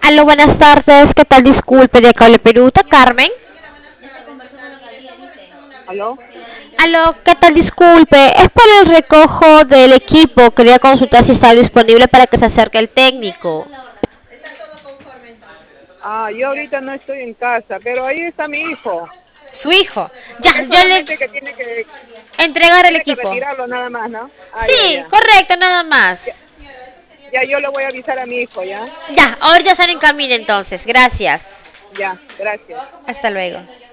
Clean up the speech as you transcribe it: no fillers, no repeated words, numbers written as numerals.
Aló, buenas tardes. ¿Qué tal? Disculpe, de Cable Peruta, Carmen. ¿Aló? Aló, ¿qué tal? Disculpe. Es para el recojo del equipo. Quería consultar si está disponible para que se acerque el técnico. Yo ahorita no estoy en casa, pero ahí está mi hijo. Su hijo. Ya, Porque yo le solamente que entregar el tiene que equipo. retirarlo nada más, ¿no? Ya, Sí, ya. correcto, nada Ya, más. ya yo le voy a avisar a mi hijo, ¿ya? Ya, ahora ya salen en camino entonces. Gracias. Ya, gracias. Hasta luego.